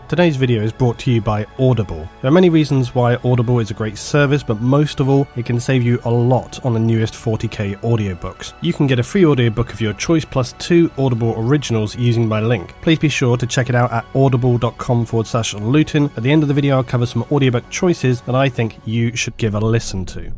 Today's video is brought to you by Audible. There are many reasons why Audible is a great service, but most of all, it can save you a lot on the newest 40k audiobooks. You can get a free audiobook of your choice plus 2 Audible originals using my link. Please be sure to check it out at audible.com/Luton. At the end of the video, I'll cover some audiobook choices that I think you should give a listen to.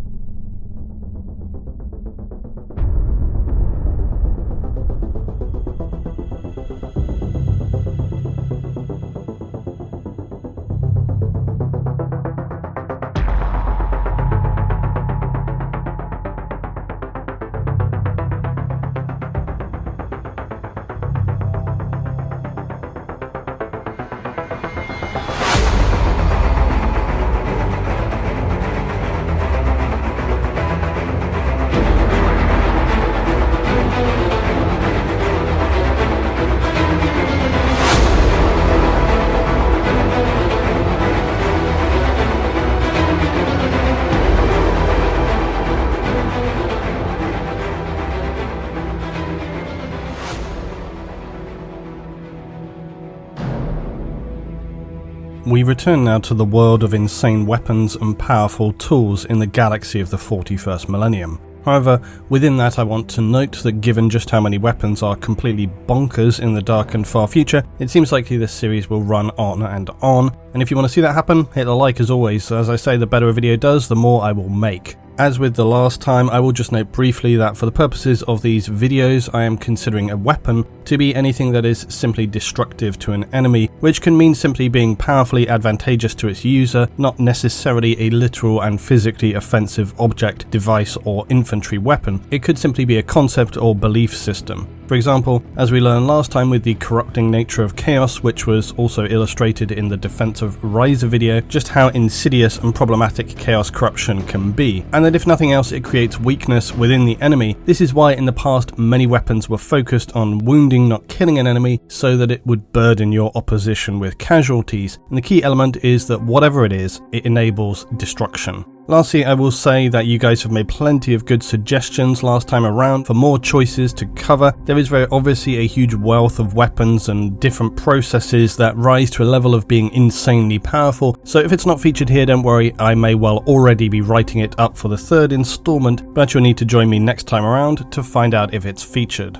We return now to the world of insane weapons and powerful tools in the galaxy of the 41st millennium. However, within that I want to note that given just how many weapons are completely bonkers in the dark and far future, it seems likely this series will run on and on, and if you want to see that happen, hit the like as always. As I say, the better a video does, the more I will make. As with the last time, I will just note briefly that for the purposes of these videos, I am considering a weapon to be anything that is simply destructive to an enemy, which can mean simply being powerfully advantageous to its user, not necessarily a literal and physically offensive object, device, or infantry weapon. It could simply be a concept or belief system. For example, as we learned last time with the corrupting nature of chaos, which was also illustrated in the Defense of Ryza video, just how insidious and problematic chaos corruption can be, and that if nothing else it creates weakness within the enemy. This is why in the past many weapons were focused on wounding, not killing an enemy, so that it would burden your opposition with casualties, and the key element is that whatever it is, it enables destruction. Lastly, I will say that you guys have made plenty of good suggestions last time around for more choices to cover. There is very obviously a huge wealth of weapons and different processes that rise to a level of being insanely powerful, so if it's not featured here, don't worry, I may well already be writing it up for the third installment, but you'll need to join me next time around to find out if it's featured.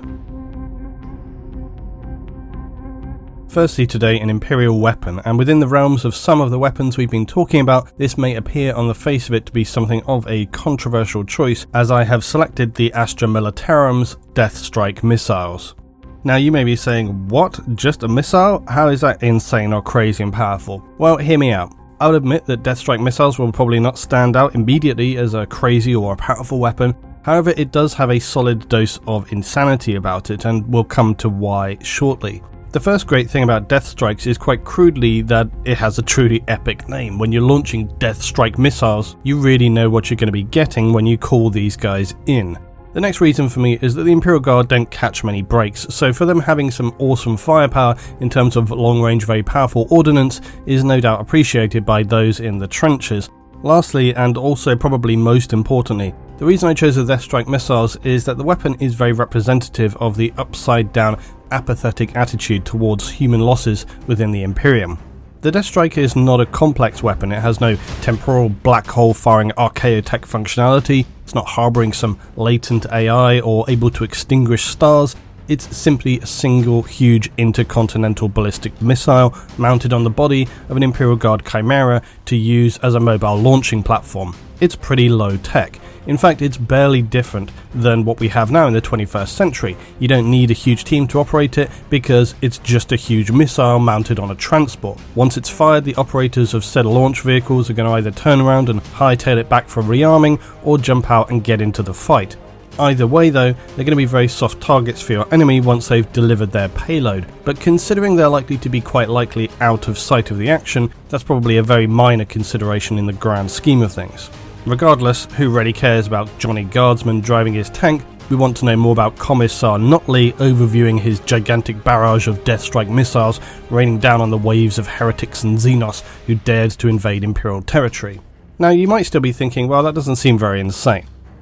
Firstly today, an Imperial weapon, and within the realms of some of the weapons we've been talking about, this may appear on the face of it to be something of a controversial choice, as I have selected the Astra Militarum's Deathstrike missiles. Now you may be saying, what? Just a missile? How is that insane or crazy and powerful? Well, hear me out. I would admit that Deathstrike missiles will probably not stand out immediately as a crazy or a powerful weapon. However, it does have a solid dose of insanity about it, and we'll come to why shortly. The first great thing about Deathstrikes is quite crudely that it has a truly epic name. When you're launching Deathstrike missiles, you really know what you're going to be getting when you call these guys in. The next reason for me is that the Imperial Guard don't catch many breaks, so for them having some awesome firepower in terms of long-range very powerful ordnance is no doubt appreciated by those in the trenches. Lastly, and also probably most importantly, the reason I chose the Deathstrike missiles is that the weapon is very representative of the upside-down, apathetic attitude towards human losses within the Imperium. The Deathstrike is not a complex weapon, it has no temporal black hole firing archaeotech functionality, it's not harbouring some latent AI or able to extinguish stars. It's simply a single huge intercontinental ballistic missile mounted on the body of an Imperial Guard Chimera to use as a mobile launching platform. It's pretty low tech. In fact, it's barely different than what we have now in the 21st century. You don't need a huge team to operate it because it's just a huge missile mounted on a transport. Once it's fired, the operators of said launch vehicles are going to either turn around and hightail it back for rearming or jump out and get into the fight. Either way though, they're going to be very soft targets for your enemy once they've delivered their payload, but considering they're likely to be quite likely out of sight of the action, that's probably a very minor consideration in the grand scheme of things. Regardless, who really cares about Johnny Guardsman driving his tank? We want to know more about Commissar Notley overviewing his gigantic barrage of Deathstrike missiles raining down on the waves of heretics and Xenos who dared to invade Imperial territory. Now you might still be thinking, well, that doesn't seem very insane.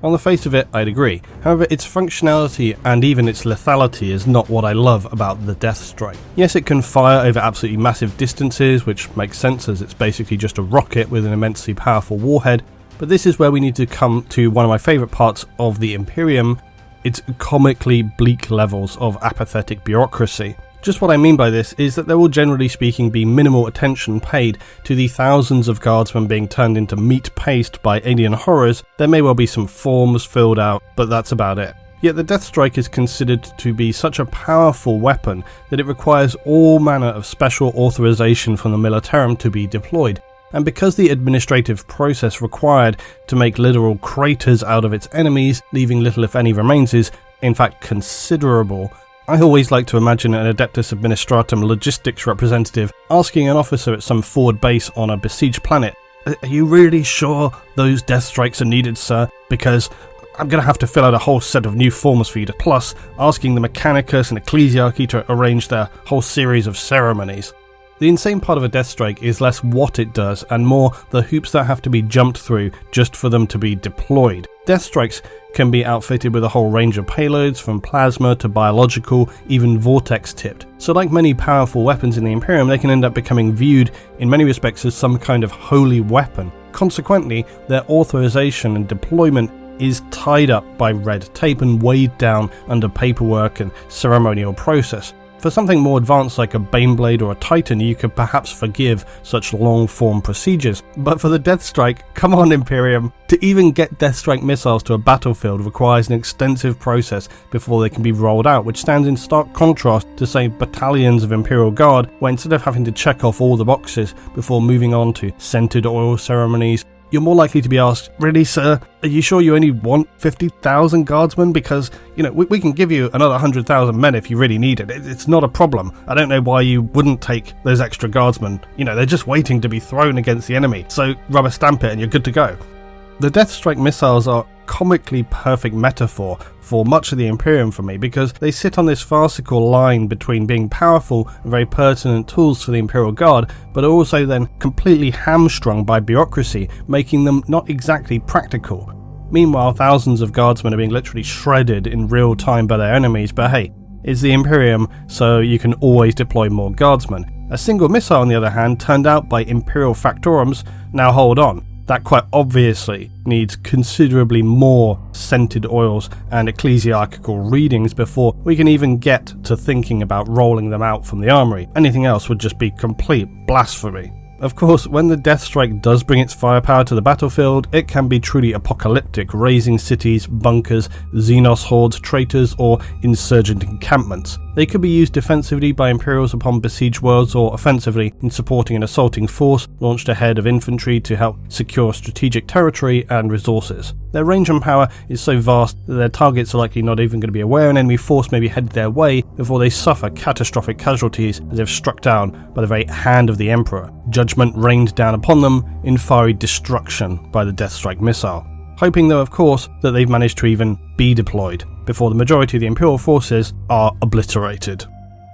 On the face of it, I'd agree. However, its functionality and even its lethality is not what I love about the Deathstrike. Yes, it can fire over absolutely massive distances, which makes sense as it's basically just a rocket with an immensely powerful warhead, but this is where we need to come to one of my favourite parts of the Imperium, its comically bleak levels of apathetic bureaucracy. Just what I mean by this is that there will generally speaking be minimal attention paid to the thousands of guardsmen being turned into meat paste by alien horrors. There may well be some forms filled out, but that's about it. Yet the Deathstrike is considered to be such a powerful weapon that it requires all manner of special authorization from the Militarum to be deployed. And because the administrative process required to make literal craters out of its enemies, leaving little if any remains, is in fact considerable, I always like to imagine an Adeptus Administratum logistics representative asking an officer at some forward base on a besieged planet, "Are you really sure those Deathstrikes are needed, sir? Because I'm going to have to fill out a whole set of new forms for you," plus asking the Mechanicus and Ecclesiarchy to arrange their whole series of ceremonies. The insane part of a Deathstrike is less what it does and more the hoops that have to be jumped through just for them to be deployed. Deathstrikes can be outfitted with a whole range of payloads, from plasma to biological, even vortex-tipped. So like many powerful weapons in the Imperium, they can end up becoming viewed in many respects as some kind of holy weapon. Consequently, their authorization and deployment is tied up by red tape and weighed down under paperwork and ceremonial process. For something more advanced like a Baneblade or a Titan, you could perhaps forgive such long-form procedures. But for the Deathstrike, come on Imperium! To even get Deathstrike missiles to a battlefield requires an extensive process before they can be rolled out, which stands in stark contrast to, say, battalions of Imperial Guard, where instead of having to check off all the boxes before moving on to scented oil ceremonies, you're more likely to be asked, "Really, sir? Are you sure you only want 50,000 guardsmen? Because, we can give you another 100,000 men if you really need it. It's not a problem. I don't know why you wouldn't take those extra guardsmen. They're just waiting to be thrown against the enemy. So rubber stamp it and you're good to go." The Deathstrike missiles are comically perfect metaphor for much of the Imperium for me, because they sit on this farcical line between being powerful and very pertinent tools for the Imperial Guard, but are also then completely hamstrung by bureaucracy, making them not exactly practical. Meanwhile, thousands of guardsmen are being literally shredded in real time by their enemies, but hey, it's the Imperium, so you can always deploy more guardsmen. A single missile, on the other hand, turned out by Imperial Factorums, now hold on, that quite obviously needs considerably more scented oils and ecclesiarchical readings before we can even get to thinking about rolling them out from the armory. Anything else would just be complete blasphemy. Of course, when the Deathstrike does bring its firepower to the battlefield, it can be truly apocalyptic, razing cities, bunkers, Xenos hordes, traitors, or insurgent encampments. They could be used defensively by Imperials upon besieged worlds, or offensively in supporting an assaulting force launched ahead of infantry to help secure strategic territory and resources. Their range and power is so vast that their targets are likely not even going to be aware an enemy force may be headed their way before they suffer catastrophic casualties as if struck down by the very hand of the Emperor. Judgment rained down upon them in fiery destruction by the Deathstrike missile. Hoping though, of course, that they've managed to even be deployed before the majority of the Imperial forces are obliterated.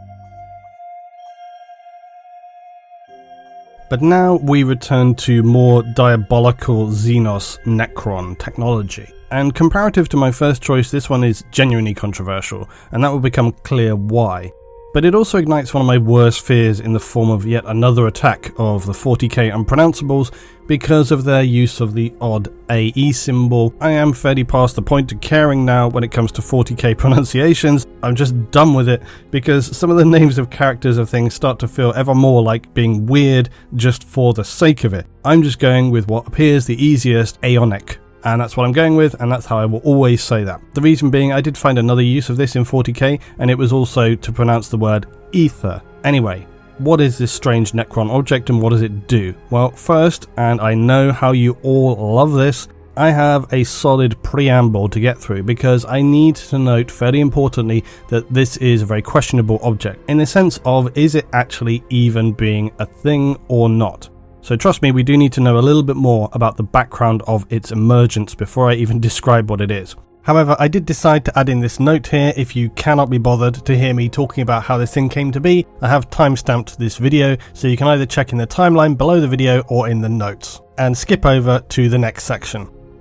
But now we return to more diabolical Xenos Necron technology. And comparative to my first choice, this one is genuinely controversial, and that will become clear why. But it also ignites one of my worst fears in the form of yet another attack of the 40k unpronounceables because of their use of the odd AE symbol. I am fairly past the point of caring now when it comes to 40k pronunciations. I'm just done with it because some of the names of characters of things start to feel ever more like being weird just for the sake of it. I'm just going with what appears the easiest, Aeonic. And that's what I'm going with, and that's how I will always say that. The reason being, I did find another use of this in 40k, and it was also to pronounce the word ether. Anyway, what is this strange Necron object and what does it do? Well, first, and I know how you all love this, I have a solid preamble to get through because I need to note fairly importantly that this is a very questionable object, in the sense of is it actually even being a thing or not? So trust me, we do need to know a little bit more about the background of its emergence before I even describe what it is. However, I did decide to add in this note here. If you cannot be bothered to hear me talking about how this thing came to be, I have timestamped this video, so you can either check in the timeline below the video or in the notes, and skip over to the next section.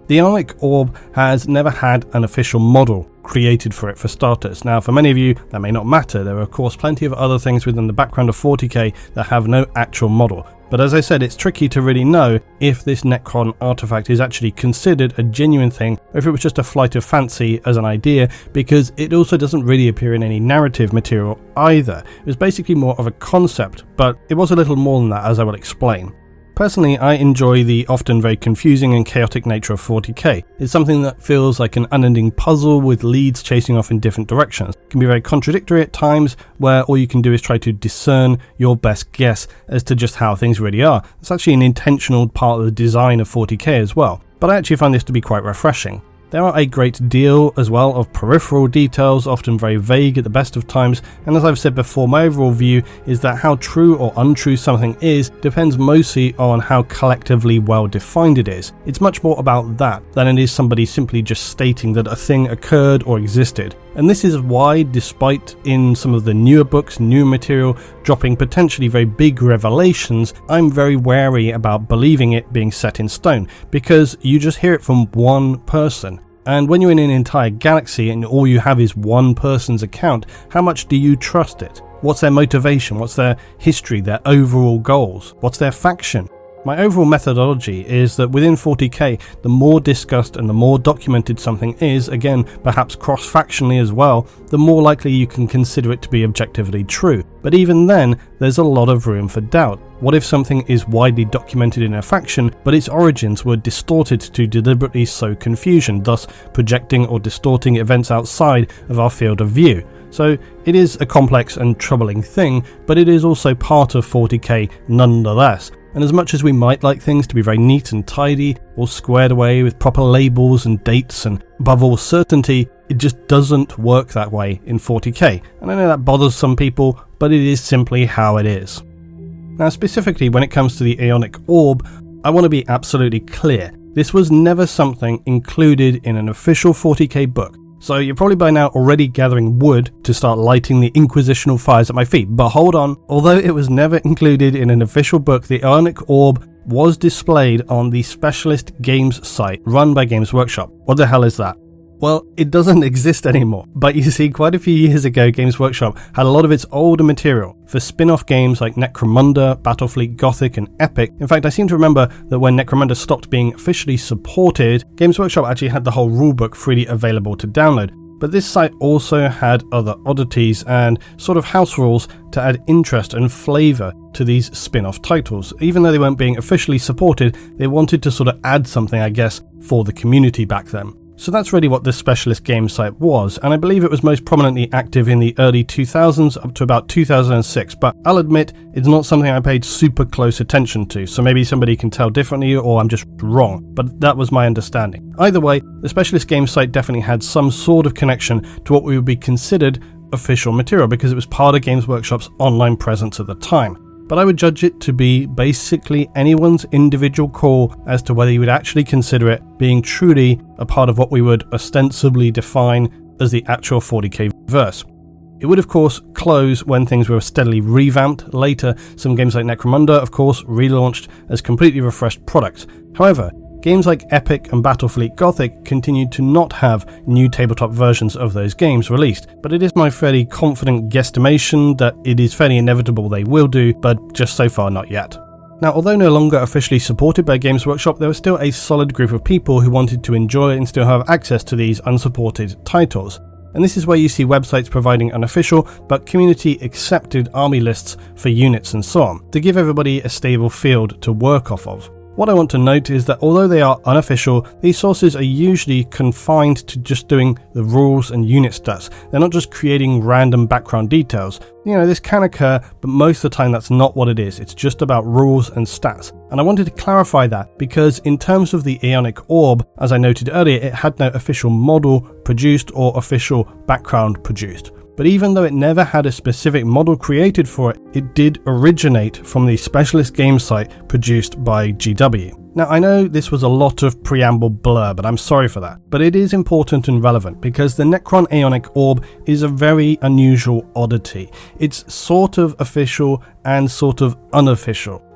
The Ionic Orb has never had an official model created for it, for starters. Now, for many of you, that may not matter. There are, of course, plenty of other things within the background of 40k that have no actual model. But as I said, it's tricky to really know if this Necron artifact is actually considered a genuine thing, or if it was just a flight of fancy as an idea, because it also doesn't really appear in any narrative material either. It was basically more of a concept, but it was a little more than that, as I will explain. Personally, I enjoy the often very confusing and chaotic nature of 40k. It's something that feels like an unending puzzle with leads chasing off in different directions. It can be very contradictory at times, where all you can do is try to discern your best guess as to just how things really are. It's actually an intentional part of the design of 40k as well, but I actually find this to be quite refreshing. There are a great deal as well of peripheral details, often very vague at the best of times, and as I've said before, my overall view is that how true or untrue something is depends mostly on how collectively well defined it is. It's much more about that than it is somebody simply just stating that a thing occurred or existed. And this is why, despite in some of the newer books, new material dropping potentially very big revelations, I'm very wary about believing it being set in stone, because you just hear it from one person. And when you're in an entire galaxy and all you have is one person's account, how much do you trust it? What's their motivation? What's their history, their overall goals? What's their faction? My overall methodology is that within 40k, the more discussed and the more documented something is, again, perhaps cross-factionally as well, the more likely you can consider it to be objectively true. But even then, there's a lot of room for doubt. What if something is widely documented in a faction, but its origins were distorted to deliberately sow confusion, thus projecting or distorting events outside of our field of view? So it is a complex and troubling thing, but it is also part of 40k nonetheless. And as much as we might like things to be very neat and tidy, all squared away with proper labels and dates and above all certainty, it just doesn't work that way in 40k. And I know that bothers some people, but it is simply how it is. Now, specifically when it comes to the Ionic Orb, I want to be absolutely clear. This was never something included in an official 40k book. So you're probably by now already gathering wood to start lighting the inquisitional fires at my feet, but hold on. Although it was never included in an official book, the Ionic Orb was displayed on the Specialist Games site run by Games Workshop. What the hell is that? Well, it doesn't exist anymore, but you see, quite a few years ago, Games Workshop had a lot of its older material for spin-off games like Necromunda, Battlefleet Gothic and Epic. In fact, I seem to remember that when Necromunda stopped being officially supported, Games Workshop actually had the whole rulebook freely available to download. But this site also had other oddities and sort of house rules to add interest and flavour to these spin-off titles. Even though they weren't being officially supported, they wanted to sort of add something, I guess, for the community back then. So that's really what this Specialist Games site was, and I believe it was most prominently active in the early 2000s up to about 2006, but I'll admit it's not something I paid super close attention to, so maybe somebody can tell differently or I'm just wrong, but that was my understanding. Either way, the Specialist Games site definitely had some sort of connection to what would be considered official material because it was part of Games Workshop's online presence at the time. But I would judge it to be basically anyone's individual call as to whether you would actually consider it being truly a part of what we would ostensibly define as the actual 40k verse. It would of course close when things were steadily revamped. Later, some games like Necromunda of course relaunched as completely refreshed products. However, games like Epic and Battlefleet Gothic continued to not have new tabletop versions of those games released, but it is my fairly confident guesstimation that it is fairly inevitable they will do, but just so far not yet. Now, although no longer officially supported by Games Workshop, there was still a solid group of people who wanted to enjoy and still have access to these unsupported titles. And this is where you see websites providing unofficial but community accepted army lists for units and so on, to give everybody a stable field to work off of. What I want to note is that although they are unofficial, these sources are usually confined to just doing the rules and unit stats. They're not just creating random background details. You know, this can occur, but most of the time that's not what it is. It's just about rules and stats. And I wanted to clarify that because in terms of the Ionic Orb, as I noted earlier, it had no official model produced or official background produced. But even though it never had a specific model created for it, it did originate from the Specialist Games site produced by GW. Now, I know this was a lot of preamble blur, but I'm sorry for that. But it is important and relevant because the Necron Ionic Orb is a very unusual oddity. It's sort of official and sort of unofficial.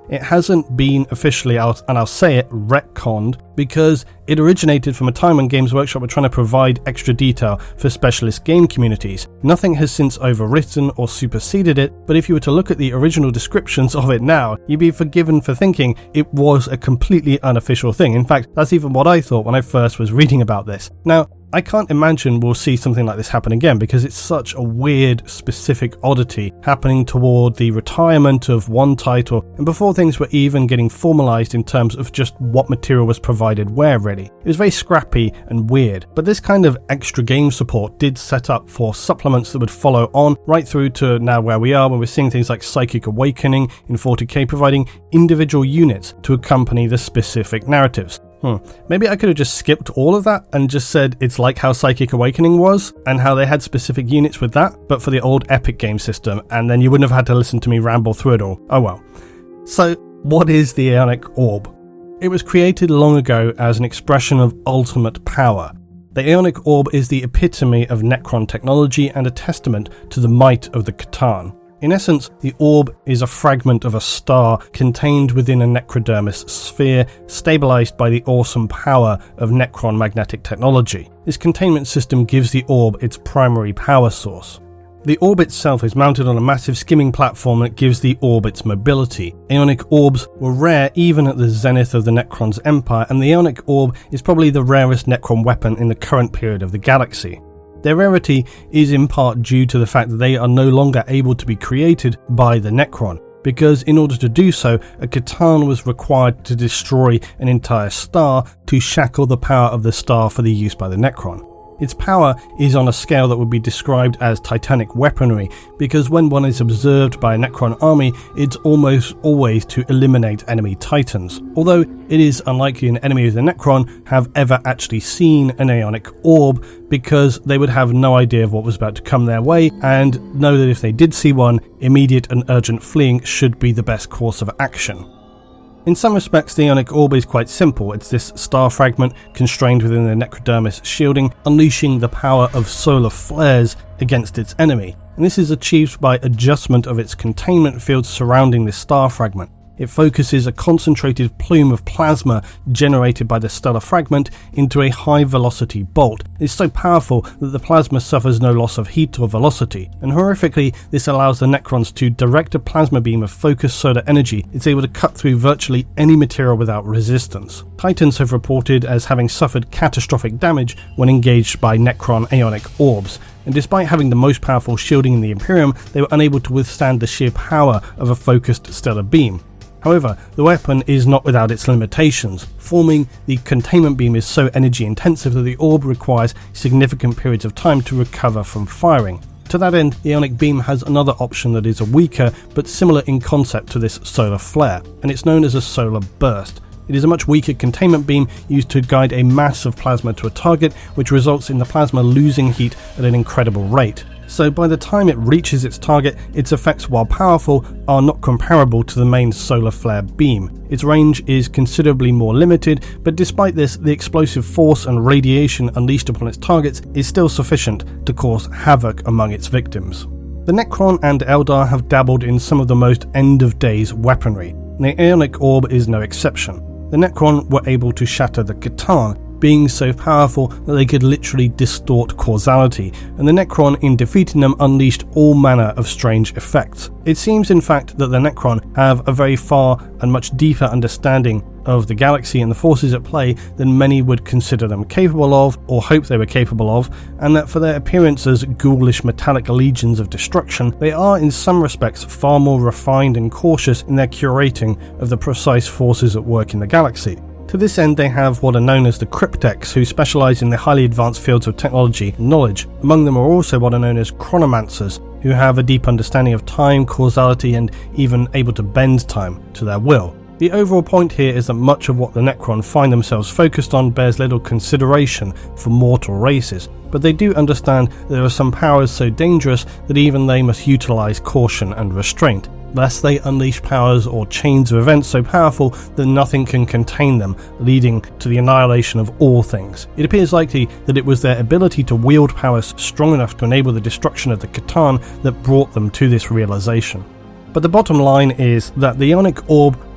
It hasn't been officially, and I'll say it, retconned, because it originated from a time when Games Workshop were trying to provide extra detail for specialist game communities. Nothing has since overwritten or superseded it, but if you were to look at the original descriptions of it now, you'd be forgiven for thinking it was a completely unofficial thing. In fact, that's even what I thought when I first was reading about this. Now, I can't imagine we'll see something like this happen again, because it's such a weird, specific oddity happening toward the retirement of one title and before things were even getting formalized in terms of just what material was provided where, really. It was very scrappy and weird, but this kind of extra game support did set up for supplements that would follow on right through to now where we are, when we're seeing things like Psychic Awakening in 40k providing individual units to accompany the specific narratives. Maybe I could have just skipped all of that and just said it's like how Psychic Awakening was and how they had specific units with that, but for the old Epic game system, and then you wouldn't have had to listen to me ramble through it all. Oh well. So, what is the Aeonic Orb? It was created long ago as an expression of ultimate power. The Aeonic Orb is the epitome of Necron technology and a testament to the might of the C'tan. In essence, the orb is a fragment of a star contained within a necrodermis sphere, stabilized by the awesome power of Necron magnetic technology. This containment system gives the orb its primary power source. The orb itself is mounted on a massive skimming platform that gives the orb its mobility. Aeonic orbs were rare even at the zenith of the Necron's empire, and the Aeonic Orb is probably the rarest Necron weapon in the current period of the galaxy. Their rarity is in part due to the fact that they are no longer able to be created by the Necron, because in order to do so, a C'tan was required to destroy an entire star to shackle the power of the star for the use by the Necron. Its power is on a scale that would be described as titanic weaponry, because when one is observed by a Necron army, it's almost always to eliminate enemy titans, although it is unlikely an enemy of the Necron have ever actually seen an Aeonic Orb, because they would have no idea of what was about to come their way, and know that if they did see one, immediate and urgent fleeing should be the best course of action. In some respects, the Aeonic Orb is quite simple. It's this star fragment constrained within the necrodermis shielding, unleashing the power of solar flares against its enemy. And this is achieved by adjustment of its containment field surrounding this star fragment. It focuses a concentrated plume of plasma generated by the stellar fragment into a high-velocity bolt. It's so powerful that the plasma suffers no loss of heat or velocity, and horrifically, this allows the Necrons to direct a plasma beam of focused solar energy. It's able to cut through virtually any material without resistance. Titans have reported as having suffered catastrophic damage when engaged by Necron Aeonic Orbs, and despite having the most powerful shielding in the Imperium, they were unable to withstand the sheer power of a focused stellar beam. However, the weapon is not without its limitations. Forming the containment beam is so energy intensive that the orb requires significant periods of time to recover from firing. To that end, the Aeonic Beam has another option that is weaker but similar in concept to this solar flare, and it's known as a solar burst. It is a much weaker containment beam used to guide a mass of plasma to a target, which results in the plasma losing heat at an incredible rate. So by the time it reaches its target, its effects, while powerful, are not comparable to the main solar flare beam. Its range is considerably more limited, but despite this, the explosive force and radiation unleashed upon its targets is still sufficient to cause havoc among its victims. The Necron and Eldar have dabbled in some of the most end-of-days weaponry, and the Aeonic Orb is no exception. The Necron were able to shatter the C'tan, being so powerful that they could literally distort causality, and the Necron in defeating them unleashed all manner of strange effects. It seems in fact that the Necron have a very far and much deeper understanding of the galaxy and the forces at play than many would consider them capable of, or hope they were capable of, and that for their appearance as ghoulish metallic legions of destruction, they are in some respects far more refined and cautious in their curating of the precise forces at work in the galaxy. To this end, they have what are known as the Cryptex, who specialise in the highly advanced fields of technology and knowledge. Among them are also what are known as Chronomancers, who have a deep understanding of time, causality, and even able to bend time to their will. The overall point here is that much of what the Necron find themselves focused on bears little consideration for mortal races, but they do understand that there are some powers so dangerous that even they must utilise caution and restraint, lest they unleash powers or chains of events so powerful that nothing can contain them, leading to the annihilation of all things. It appears likely that it was their ability to wield powers strong enough to enable the destruction of the C'tan that brought them to this realization. But the bottom line is that the Aeonic Orb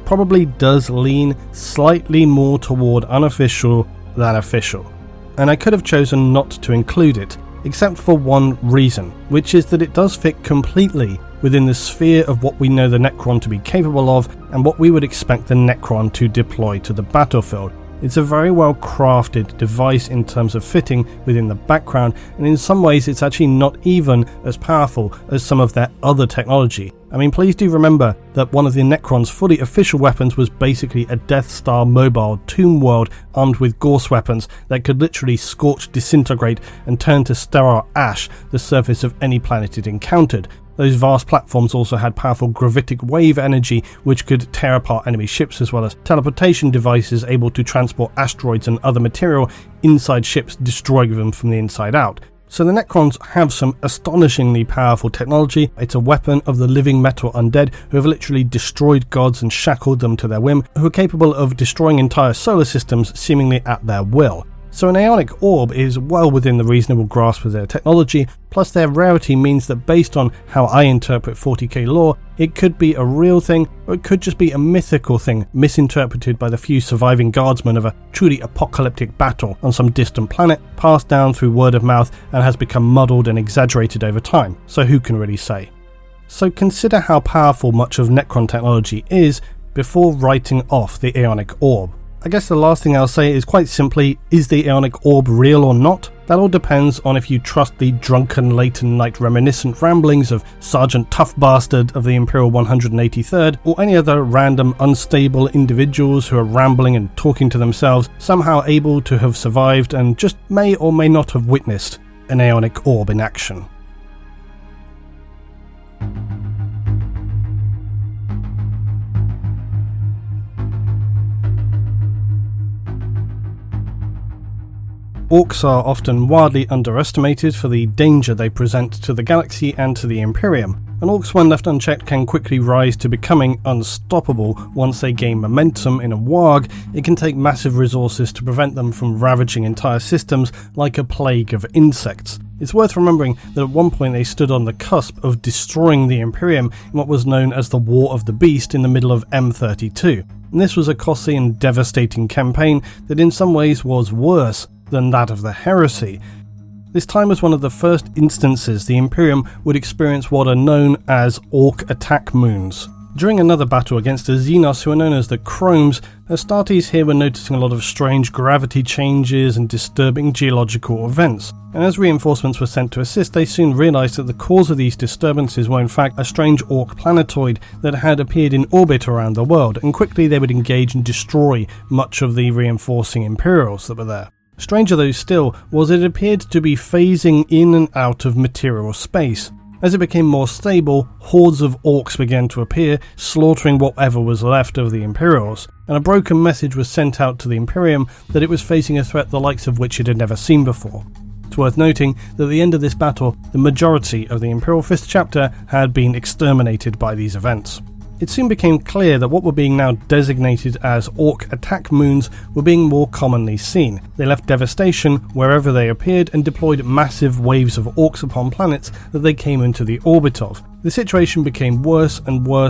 probably does lean slightly more toward unofficial than official. And I could have chosen not to include it, except for one reason, which is that it does fit completely within the sphere of what we know the Necron to be capable of and what we would expect the Necron to deploy to the battlefield. It's a very well crafted device in terms of fitting within the background, and in some ways it's actually not even as powerful as some of their other technology. I mean, please do remember that one of the Necron's fully official weapons was basically a Death Star mobile tomb world armed with Gauss weapons that could literally scorch, disintegrate and turn to sterile ash the surface of any planet it encountered. Those vast platforms also had powerful gravitic wave energy which could tear apart enemy ships, as well as teleportation devices able to transport asteroids and other material inside ships, destroying them from the inside out. So the Necrons have some astonishingly powerful technology. It's a weapon of the living metal undead who have literally destroyed gods and shackled them to their whim, who are capable of destroying entire solar systems seemingly at their will. So an Aeonic Orb is well within the reasonable grasp of their technology, plus their rarity means that based on how I interpret 40k lore, it could be a real thing, or it could just be a mythical thing misinterpreted by the few surviving guardsmen of a truly apocalyptic battle on some distant planet, passed down through word of mouth and has become muddled and exaggerated over time, so who can really say? So consider how powerful much of Necron technology is before writing off the Aeonic Orb. I guess the last thing I'll say is quite simply, is the Aeonic Orb real or not? That all depends on if you trust the drunken late night reminiscent ramblings of Sergeant Tough Bastard of the Imperial 183rd, or any other random unstable individuals who are rambling and talking to themselves, somehow able to have survived and just may or may not have witnessed an Aeonic Orb in action. Orcs are often wildly underestimated for the danger they present to the galaxy and to the Imperium, and orcs when left unchecked can quickly rise to becoming unstoppable. Once they gain momentum in a warg, it can take massive resources to prevent them from ravaging entire systems like a plague of insects. It's worth remembering that at one point they stood on the cusp of destroying the Imperium in what was known as the War of the Beast in the middle of M32, and this was a costly and devastating campaign that in some ways was worse than that of the Heresy. This time was one of the first instances the Imperium would experience what are known as Orc attack moons. During another battle against the Xenos, who are known as the Chromes, Astartes here were noticing a lot of strange gravity changes and disturbing geological events, and as reinforcements were sent to assist, they soon realised that the cause of these disturbances were in fact a strange Orc planetoid that had appeared in orbit around the world, and quickly they would engage and destroy much of the reinforcing Imperials that were there. Stranger though still was it appeared to be phasing in and out of material space. As it became more stable, hordes of orcs began to appear, slaughtering whatever was left of the Imperials, and a broken message was sent out to the Imperium that it was facing a threat the likes of which it had never seen before. It's worth noting that at the end of this battle, the majority of the Imperial 5th chapter had been exterminated by these events. It soon became clear that what were being now designated as Orc attack moons were being more commonly seen. They left devastation wherever they appeared and deployed massive waves of orcs upon planets that they came into the orbit of. The situation became worse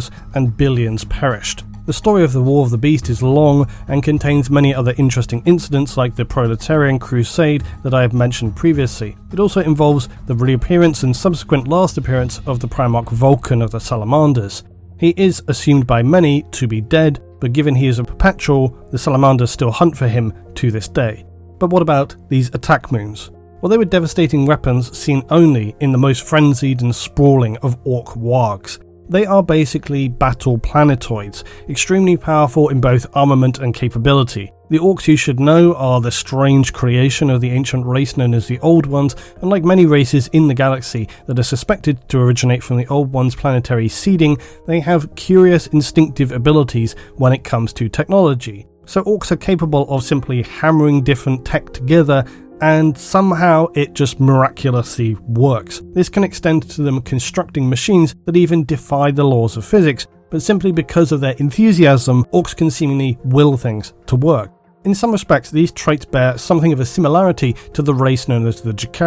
and billions perished. The story of the War of the Beast is long and contains many other interesting incidents like the Proletarian Crusade that I have mentioned previously. It also involves the reappearance and subsequent last appearance of the Primarch Vulcan of the Salamanders. He is assumed by many to be dead, but given he is a perpetual, the Salamanders still hunt for him to this day. But what about these attack moons? Well, they were devastating weapons seen only in the most frenzied and sprawling of Orc wargs. They are basically battle planetoids, extremely powerful in both armament and capability. The Orcs, you should know, are the strange creation of the ancient race known as the Old Ones, and like many races in the galaxy that are suspected to originate from the Old Ones' planetary seeding, they have curious instinctive abilities when it comes to technology. So Orcs are capable of simply hammering different tech together, and somehow it just miraculously works. This can extend to them constructing machines that even defy the laws of physics, but simply because of their enthusiasm, Orcs can seemingly will things to work. In some respects, these traits bear something of a similarity to the race known as the Jakaro.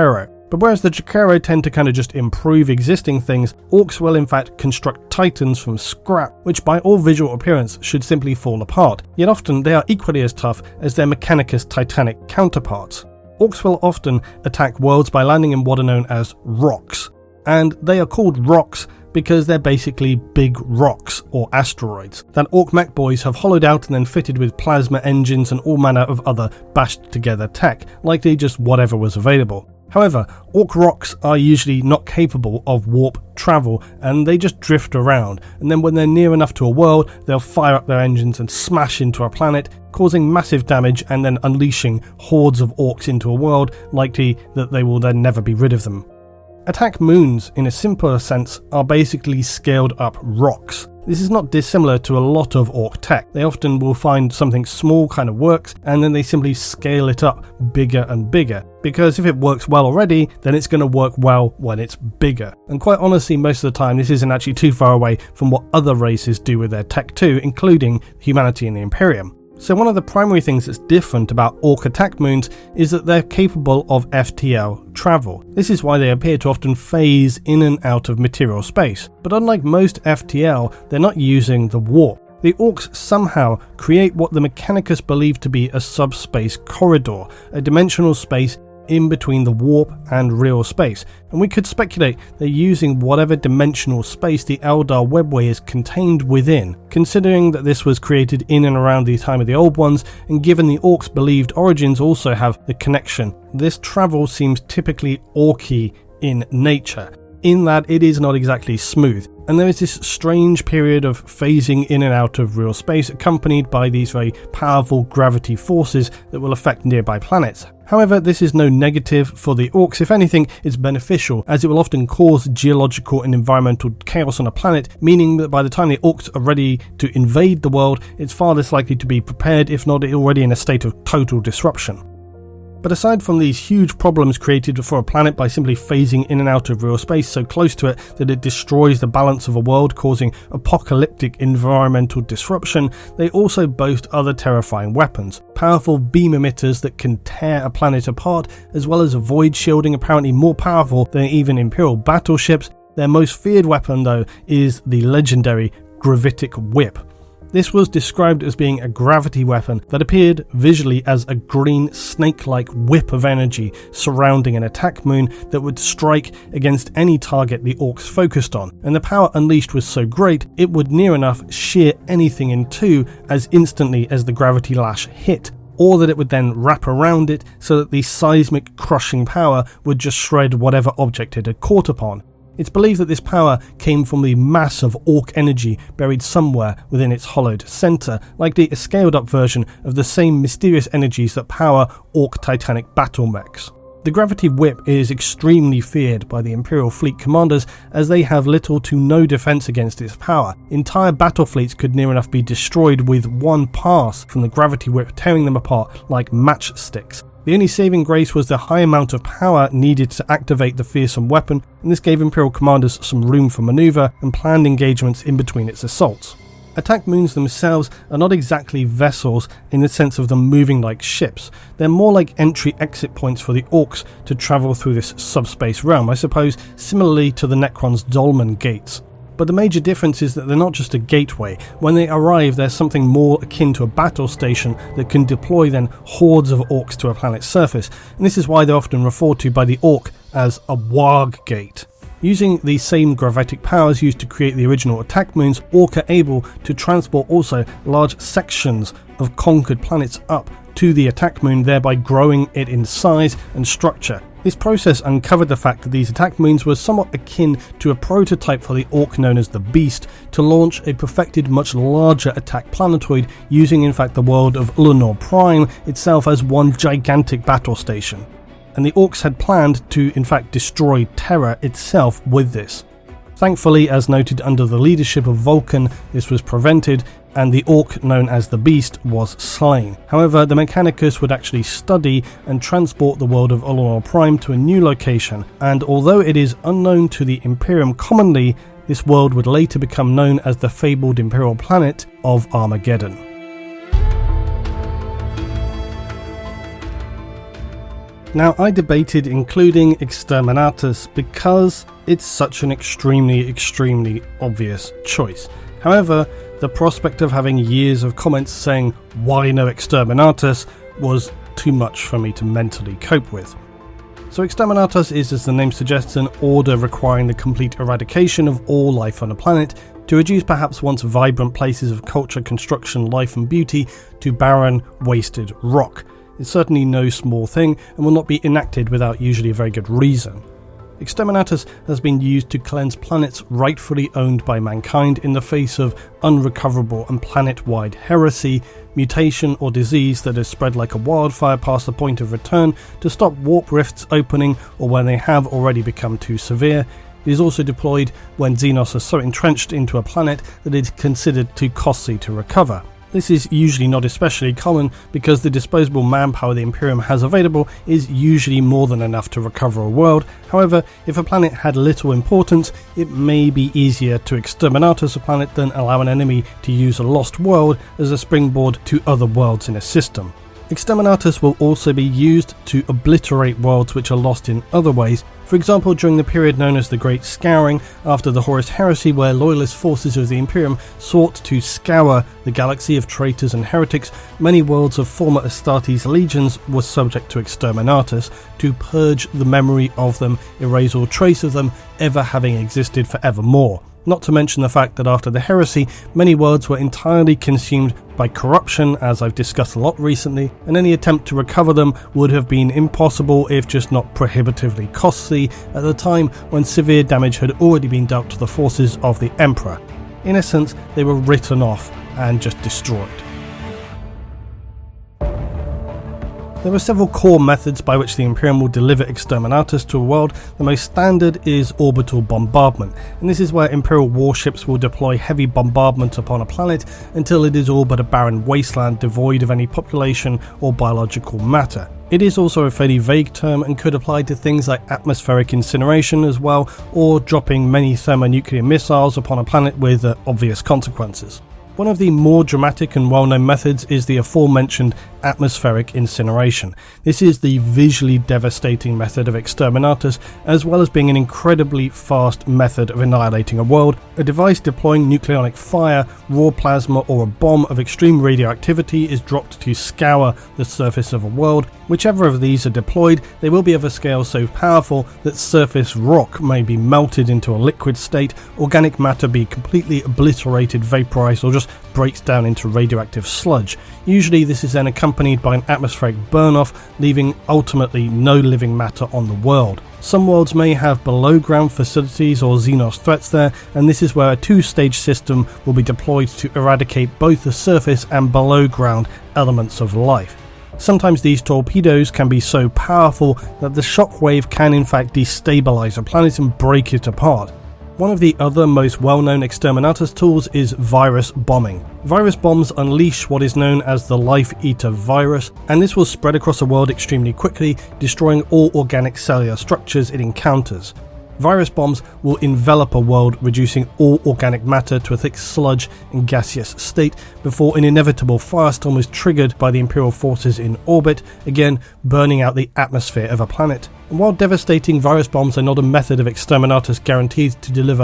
But whereas the Jakiro tend to kind of just improve existing things, orcs will in fact construct titans from scrap, which by all visual appearance should simply fall apart, yet often they are equally as tough as their Mechanicus Titanic counterparts. Orcs will often attack worlds by landing in what are known as rocks, and they are called rocks because they're basically big rocks or asteroids that orc mech boys have hollowed out and then fitted with plasma engines and all manner of other bashed together tech, likely just whatever was available. However, orc rocks are usually not capable of warp travel and they just drift around, and then when they're near enough to a world, they'll fire up their engines and smash into a planet, causing massive damage and then unleashing hordes of orcs into a world, likely that they will then never be rid of them. Attack moons, in a simpler sense, are basically scaled up rocks. This is not dissimilar to a lot of orc tech. They often will find something small kind of works and then they simply scale it up bigger and bigger, because if it works well already, then it's going to work well when it's bigger. And quite honestly, most of the time this isn't actually too far away from what other races do with their tech too, including humanity and the Imperium. So one of the primary things that's different about orc attack moons is that they're capable of FTL travel. This is why they appear to often phase in and out of material space. But unlike most FTL, they're not using the warp. The orcs somehow create what the Mechanicus believe to be a subspace corridor, a dimensional space in between the warp and real space, and we could speculate they're using whatever dimensional space the Eldar webway is contained within, considering that this was created in and around the time of the Old Ones, and given the orcs' believed origins also have the connection. This travel seems typically orky in nature, in that it is not exactly smooth, and there is this strange period of phasing in and out of real space accompanied by these very powerful gravity forces that will affect nearby planets. However, this is no negative for the orcs. If anything, it's beneficial, as it will often cause geological and environmental chaos on a planet, meaning that by the time the orcs are ready to invade the world, it's far less likely to be prepared, if not already in a state of total disruption. But aside from these huge problems created for a planet by simply phasing in and out of real space so close to it that it destroys the balance of a world, causing apocalyptic environmental disruption, they also boast other terrifying weapons. Powerful beam emitters that can tear a planet apart, as well as void shielding, apparently more powerful than even Imperial battleships. Their most feared weapon, though, is the legendary Gravitic Whip. This was described as being a gravity weapon that appeared visually as a green snake-like whip of energy surrounding an attack moon that would strike against any target the orcs focused on, and the power unleashed was so great it would near enough shear anything in two as instantly as the gravity lash hit, or that it would then wrap around it so that the seismic crushing power would just shred whatever object it had caught upon. It's believed that this power came from the mass of orc energy buried somewhere within its hollowed centre, likely a scaled up version of the same mysterious energies that power orc titanic battle mechs. The Gravity Whip is extremely feared by the Imperial fleet commanders, as they have little to no defence against its power. Entire battle fleets could near enough be destroyed with one pass from the Gravity Whip, tearing them apart like matchsticks. The only saving grace was the high amount of power needed to activate the fearsome weapon, and this gave Imperial commanders some room for manoeuvre and planned engagements in between its assaults. Attack moons themselves are not exactly vessels in the sense of them moving like ships. They're more like entry-exit points for the orcs to travel through this subspace realm, I suppose similarly to the Necron's Dolmen gates. But the major difference is that they're not just a gateway. When they arrive, there's something more akin to a battle station that can deploy then hordes of orcs to a planet's surface, and this is why they're often referred to by the orc as a warg gate. Using the same gravitic powers used to create the original attack moons, orc are able to transport also large sections of conquered planets up to the attack moon, thereby growing it in size and structure. This process uncovered the fact that these attack moons were somewhat akin to a prototype for the orc known as the Beast, to launch a perfected much larger attack planetoid, using in fact the world of Ullanor Prime itself as one gigantic battle station. And the orcs had planned to in fact destroy Terra itself with this. Thankfully, as noted under the leadership of Vulcan, this was prevented, and the orc known as the Beast was slain. However, the Mechanicus would actually study and transport the world of Ullanor Prime to a new location, and although it is unknown to the Imperium commonly, this world would later become known as the fabled Imperial planet of Armageddon. Now, I debated including Exterminatus because it's such an extremely obvious choice. However, the prospect of having years of comments saying why no Exterminatus was too much for me to mentally cope with. So Exterminatus is, as the name suggests, an order requiring the complete eradication of all life on a planet to reduce perhaps once vibrant places of culture, construction, life and beauty to barren, wasted rock. It's certainly no small thing and will not be enacted without usually a very good reason. Exterminatus has been used to cleanse planets rightfully owned by mankind in the face of unrecoverable and planet-wide heresy, mutation or disease that has spread like a wildfire past the point of return to stop warp rifts opening or when they have already become too severe. It is also deployed when Xenos are so entrenched into a planet that it is considered too costly to recover. This is usually not especially common because the disposable manpower the Imperium has available is usually more than enough to recover a world. However, if a planet had little importance, it may be easier to Exterminatus a planet than allow an enemy to use a lost world as a springboard to other worlds in a system. Exterminatus will also be used to obliterate worlds which are lost in other ways. For example, during the period known as the Great Scouring, after the Horus Heresy, where loyalist forces of the Imperium sought to scour the galaxy of traitors and heretics, many worlds of former Astartes legions were subject to Exterminatus to purge the memory of them, erase all trace of them ever having existed forevermore. Not to mention the fact that after the heresy, many worlds were entirely consumed by corruption, as I've discussed a lot recently, and any attempt to recover them would have been impossible if just not prohibitively costly at the time when severe damage had already been dealt to the forces of the Emperor. In essence, they were written off and just destroyed. There are several core methods by which the Imperium will deliver Exterminatus to a world. The most standard is orbital bombardment, and this is where Imperial warships will deploy heavy bombardment upon a planet until it is all but a barren wasteland devoid of any population or biological matter. It is also a fairly vague term and could apply to things like atmospheric incineration as well, or dropping many thermonuclear missiles upon a planet with obvious consequences. One of the more dramatic and well-known methods is the aforementioned atmospheric incineration. This is the visually devastating method of Exterminatus, as well as being an incredibly fast method of annihilating a world. A device deploying nucleonic fire, raw plasma, or a bomb of extreme radioactivity is dropped to scour the surface of a world. Whichever of these are deployed, they will be of a scale so powerful that surface rock may be melted into a liquid state, organic matter be completely obliterated, vaporized, or just breaks down into radioactive sludge. Usually this is then accompanied by an atmospheric burn-off, leaving ultimately no living matter on the world. Some worlds may have below-ground facilities or Xenos threats there, and this is where a two-stage system will be deployed to eradicate both the surface and below-ground elements of life. Sometimes these torpedoes can be so powerful that the shockwave can in fact destabilize a planet and break it apart. One of the other most well-known Exterminatus tools is virus bombing. Virus bombs unleash what is known as the Life Eater virus, and this will spread across a world extremely quickly, destroying all organic cellular structures it encounters. Virus bombs will envelop a world, reducing all organic matter to a thick sludge and gaseous state before an inevitable firestorm is triggered by the Imperial forces in orbit, again burning out the atmosphere of a planet. And while devastating, virus bombs are not a method of Exterminatus guaranteed to deliver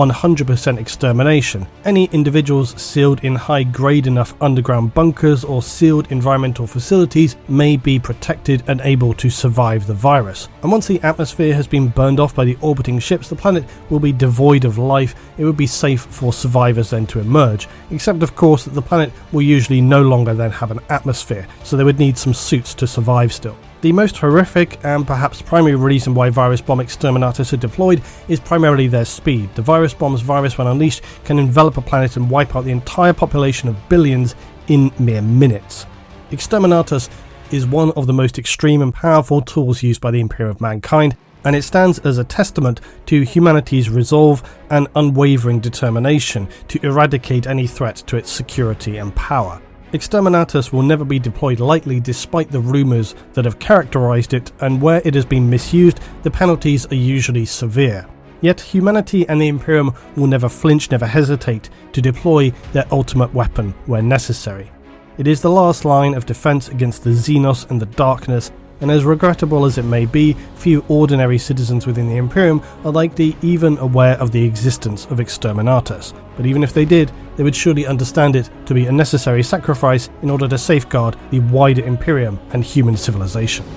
100% extermination. Any individuals sealed in high-grade enough underground bunkers or sealed environmental facilities may be protected and able to survive the virus. And once the atmosphere has been burned off by the orbiting ships, the planet will be devoid of life. It would be safe for survivors then to emerge, except of course that the planet will usually no longer then have an atmosphere, so they would need some suits to survive still. The most horrific and perhaps primary reason why virus bomb Exterminatus are deployed is primarily their speed. The virus bomb's virus, when unleashed, can envelop a planet and wipe out the entire population of billions in mere minutes. Exterminatus is one of the most extreme and powerful tools used by the Imperium of Mankind, and it stands as a testament to humanity's resolve and unwavering determination to eradicate any threat to its security and power. Exterminatus will never be deployed lightly despite the rumours that have characterised it, and where it has been misused, the penalties are usually severe. Yet humanity and the Imperium will never flinch, never hesitate to deploy their ultimate weapon where necessary. It is the last line of defence against the Xenos and the darkness, and as regrettable as it may be, few ordinary citizens within the Imperium are likely even aware of the existence of Exterminatus. But even if they did, they would surely understand it to be a necessary sacrifice in order to safeguard the wider Imperium and human civilization.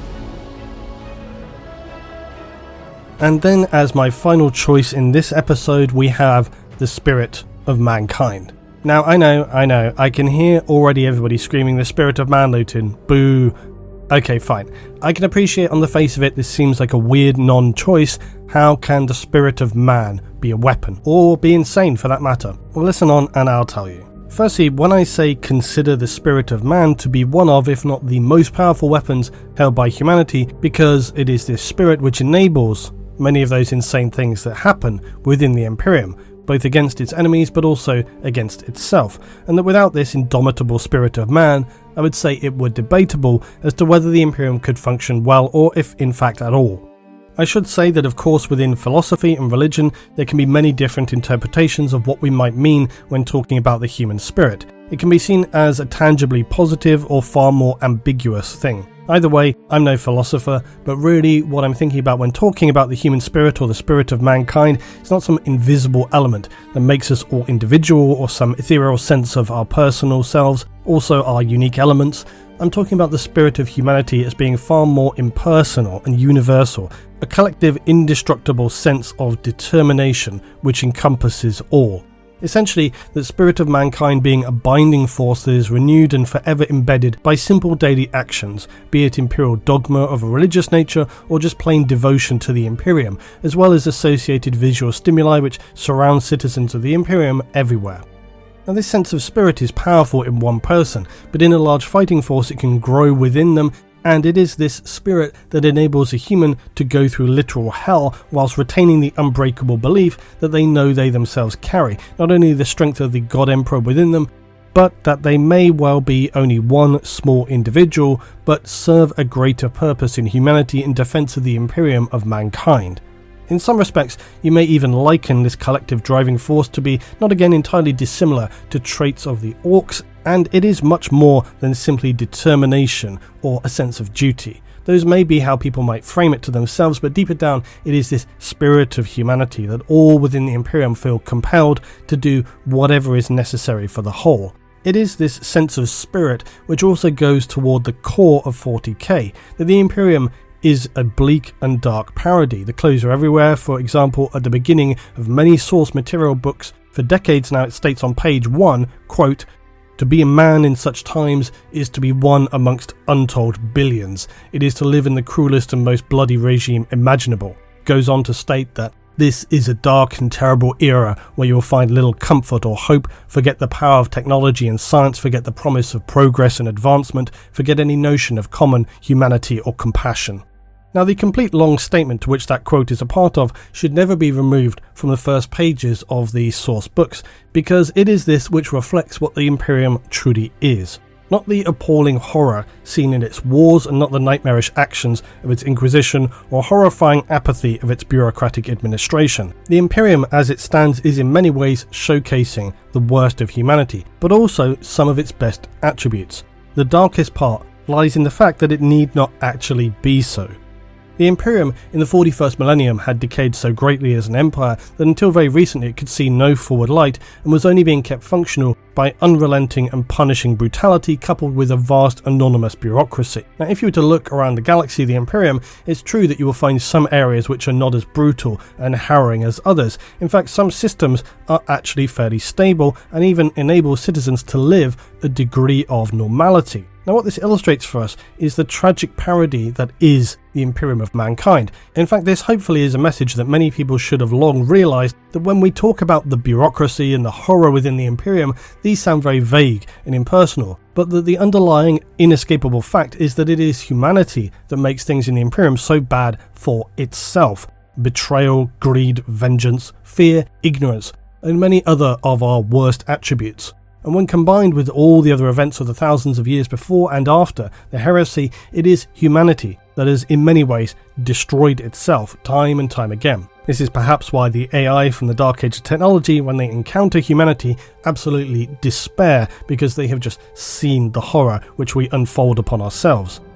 And then, as my final choice in this episode, we have the spirit of mankind. Now, I know, I can hear already everybody screaming, the spirit of man, Luton, boo. Okay, fine. I can appreciate on the face of it, this seems like a weird non-choice. How can the spirit of man be a weapon? Or be insane, for that matter? Well, listen on and I'll tell you. Firstly, when I say consider the spirit of man to be one of, if not the most powerful weapons held by humanity, because it is this spirit which enables many of those insane things that happen within the Imperium, both against its enemies but also against itself, and that without this indomitable spirit of man, I would say it were debatable as to whether the Imperium could function well or if in fact at all. I should say that of course within philosophy and religion there can be many different interpretations of what we might mean when talking about the human spirit. It can be seen as a tangibly positive or far more ambiguous thing. Either way, I'm no philosopher, but really what I'm thinking about when talking about the human spirit or the spirit of mankind is not some invisible element that makes us all individual or some ethereal sense of our personal selves, also our unique elements. I'm talking about the spirit of humanity as being far more impersonal and universal, a collective indestructible sense of determination which encompasses all. Essentially, the spirit of mankind being a binding force that is renewed and forever embedded by simple daily actions, be it imperial dogma of a religious nature or just plain devotion to the Imperium, as well as associated visual stimuli which surround citizens of the Imperium everywhere. Now, this sense of spirit is powerful in one person, but in a large fighting force it can grow within them, and it is this spirit that enables a human to go through literal hell whilst retaining the unbreakable belief that they know they themselves carry not only the strength of the God Emperor within them, but that they may well be only one small individual, but serve a greater purpose in humanity in defense of the Imperium of mankind. In some respects, you may even liken this collective driving force to be not again entirely dissimilar to traits of the orcs, and it is much more than simply determination or a sense of duty. Those may be how people might frame it to themselves, but deeper down it is this spirit of humanity that all within the Imperium feel compelled to do whatever is necessary for the whole. It is this sense of spirit which also goes toward the core of 40k, that the Imperium is a bleak and dark parody. The clothes are everywhere. For example, at the beginning of many source material books, for decades now it states on page 1, quote, "To be a man in such times is to be one amongst untold billions. It is to live in the cruelest and most bloody regime imaginable." Goes on to state that this is a dark and terrible era where you will find little comfort or hope, forget the power of technology and science, forget the promise of progress and advancement, forget any notion of common humanity or compassion. Now, the complete long statement to which that quote is a part of should never be removed from the first pages of the source books, because it is this which reflects what the Imperium truly is. Not the appalling horror seen in its wars, and not the nightmarish actions of its Inquisition or horrifying apathy of its bureaucratic administration. The Imperium as it stands is in many ways showcasing the worst of humanity, but also some of its best attributes. The darkest part lies in the fact that it need not actually be so. The Imperium in the 41st millennium had decayed so greatly as an empire that until very recently it could see no forward light and was only being kept functional by unrelenting and punishing brutality coupled with a vast anonymous bureaucracy. Now, if you were to look around the galaxy of the Imperium, it's true that you will find some areas which are not as brutal and harrowing as others. In fact, some systems are actually fairly stable and even enable citizens to live a degree of normality. Now, what this illustrates for us is the tragic parody that is the Imperium of mankind. In fact, this hopefully is a message that many people should have long realised, that when we talk about the bureaucracy and the horror within the Imperium, these sound very vague and impersonal, but that the underlying inescapable fact is that it is humanity that makes things in the Imperium so bad for itself. Betrayal, greed, vengeance, fear, ignorance, and many other of our worst attributes. And when combined with all the other events of the thousands of years before and after the heresy, it is humanity that has in many ways destroyed itself time and time again. This is perhaps why the AI from the Dark Age of technology, when they encounter humanity, absolutely despair because they have just seen the horror which we unfold upon ourselves.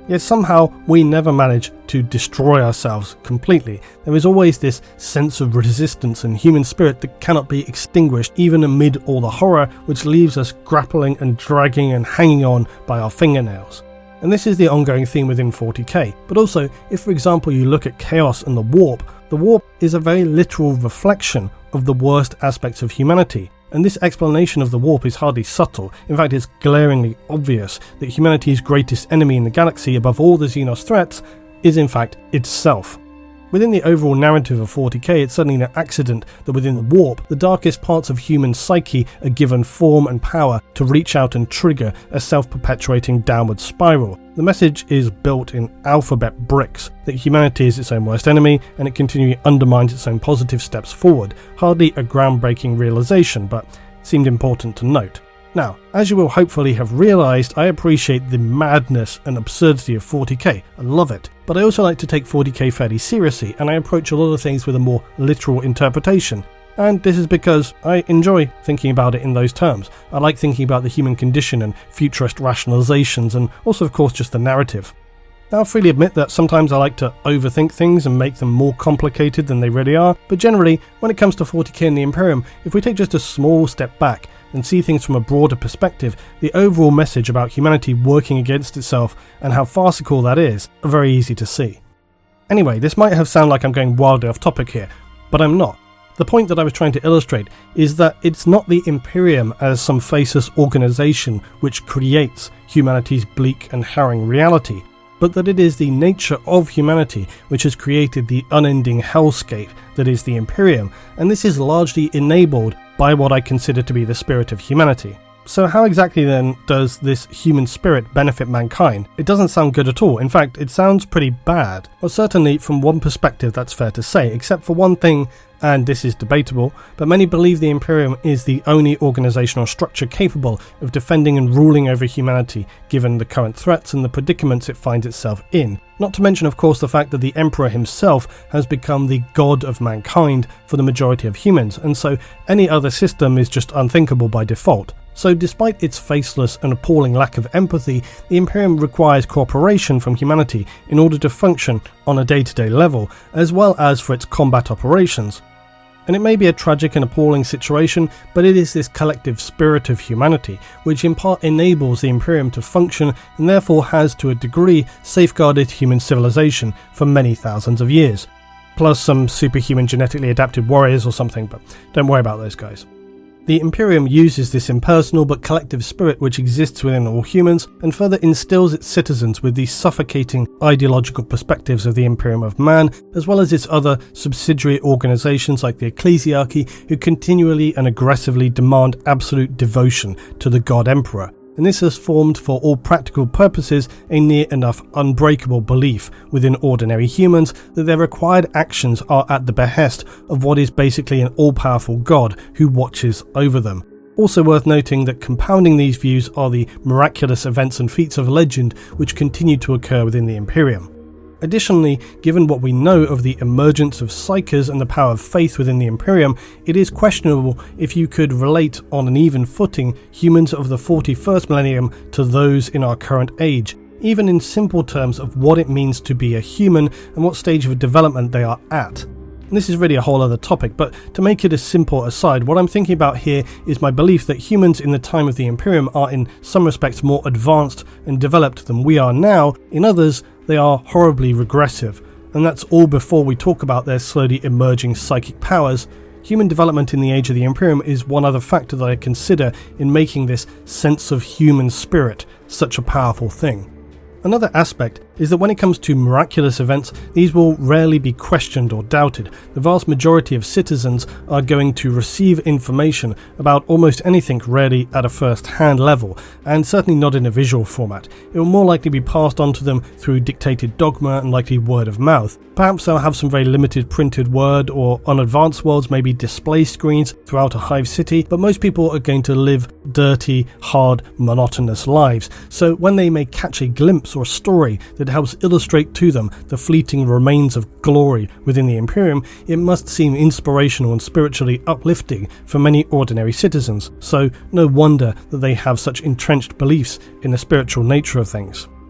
Yet somehow we never manage to destroy ourselves completely. There is always this sense of resistance and human spirit that cannot be extinguished even amid all the horror, which leaves us grappling and dragging and hanging on by our fingernails. And this is the ongoing theme within 40k. But also, if for example you look at Chaos and the Warp is a very literal reflection of the worst aspects of humanity. And this explanation of the Warp is hardly subtle. In fact, it's glaringly obvious that humanity's greatest enemy in the galaxy above all the Xenos threats is in fact itself. Within the overall narrative of 40k, it's certainly no accident that within the Warp, the darkest parts of human psyche are given form and power to reach out and trigger a self-perpetuating downward spiral. The message is built in alphabet bricks that humanity is its own worst enemy and it continually undermines its own positive steps forward. Hardly a groundbreaking realization, but it seemed important to note. Now, as you will hopefully have realised, I appreciate the madness and absurdity of 40k. I love it. But I also like to take 40k fairly seriously, and I approach a lot of things with a more literal interpretation. And this is because I enjoy thinking about it in those terms. I like thinking about the human condition and futurist rationalizations, and also of course just the narrative. Now, I'll freely admit that sometimes I like to overthink things and make them more complicated than they really are, but generally, when it comes to 40k and the Imperium, if we take just a small step back and see things from a broader perspective, the overall message about humanity working against itself and how farcical that is are very easy to see. Anyway, this might have sounded like I'm going wildly off topic here, but I'm not. The point that I was trying to illustrate is that it's not the Imperium as some faceless organisation which creates humanity's bleak and harrowing reality, but that it is the nature of humanity which has created the unending hellscape that is the Imperium, and this is largely enabled by what I consider to be the spirit of humanity. So how exactly then does this human spirit benefit mankind? It doesn't sound good at all. In fact, it sounds pretty bad. Well, certainly from one perspective that's fair to say, except for one thing, and this is debatable, but many believe the Imperium is the only organisational structure capable of defending and ruling over humanity, given the current threats and the predicaments it finds itself in. Not to mention, of course, the fact that the Emperor himself has become the god of mankind for the majority of humans, and so any other system is just unthinkable by default. So despite its faceless and appalling lack of empathy, the Imperium requires cooperation from humanity in order to function on a day-to-day level, as well as for its combat operations. And it may be a tragic and appalling situation, but it is this collective spirit of humanity which in part enables the Imperium to function and therefore has to a degree safeguarded human civilization for many thousands of years. Plus some superhuman genetically adapted warriors or something, but don't worry about those guys. The Imperium uses this impersonal but collective spirit which exists within all humans and further instills its citizens with the suffocating ideological perspectives of the Imperium of Man, as well as its other subsidiary organisations like the Ecclesiarchy, who continually and aggressively demand absolute devotion to the God Emperor. And this has formed, for all practical purposes, a near enough unbreakable belief within ordinary humans that their required actions are at the behest of what is basically an all-powerful god who watches over them. Also worth noting that compounding these views are the miraculous events and feats of legend which continue to occur within the Imperium. Additionally, given what we know of the emergence of psykers and the power of faith within the Imperium, it is questionable if you could relate on an even footing humans of the 41st millennium to those in our current age, even in simple terms of what it means to be a human and what stage of development they are at. And this is really a whole other topic, but to make it a simple aside, what I'm thinking about here is my belief that humans in the time of the Imperium are in some respects more advanced and developed than we are now. In others, they are horribly regressive, and that's all before we talk about their slowly emerging psychic powers. Human development in the age of the Imperium is one other factor that I consider in making this sense of human spirit such a powerful thing. Another aspect is that when it comes to miraculous events, these will rarely be questioned or doubted. The vast majority of citizens are going to receive information about almost anything rarely at a first-hand level, and certainly not in a visual format. It will more likely be passed on to them through dictated dogma and likely word of mouth. Perhaps they'll have some very limited printed word, or on advanced worlds maybe display screens throughout a hive city, but most people are going to live dirty, hard, monotonous lives. So when they may catch a glimpse or story that helps illustrate to them the fleeting remains of glory within the Imperium, it must seem inspirational and spiritually uplifting for many ordinary citizens. So no wonder that they have such entrenched beliefs in the spiritual nature of things.